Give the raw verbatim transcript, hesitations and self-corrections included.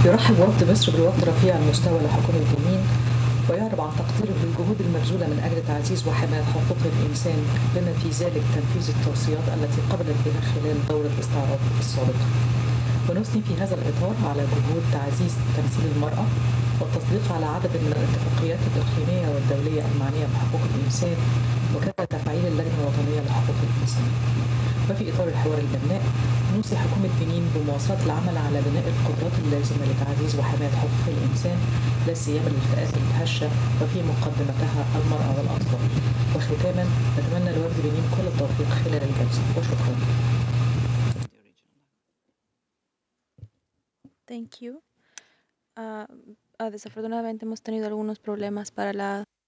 يرحب وفد مصر بالوفد رفيع المستوى لحكومة بنين، ويعرب عن تقديره للجهود المبذولة من أجل تعزيز وحماية حقوق الإنسان، بما في ذلك تنفيذ التوصيات التي قبلت بها خلال دورة الاستعراض السابقة. ونثني في هذا الإطار على جهود تعزيز تمثيل المرأة والتصديق على عدد من الاتفاقيات الإقليمية والدولية المعنية بحقوق الإنسان، وكذا تفعيل اللجنة الوطنية لحقوق الإنسان. وفي إطار الحوار البناء، نوصي حكومة بنين بمواصلة العمل على بناء القدرات اللازمة لتعزيز وحماية حقوق الإنسان، لا سيما للفئات الهشة وفي مقدمتها المرأة والأطفال. وختاما، نتمنى لوفد بنين كل التوفيق خلال الجلسة، وشكرا. Thank you. Ah, ah, desafortunadamente hemos tenido algunos problemas para la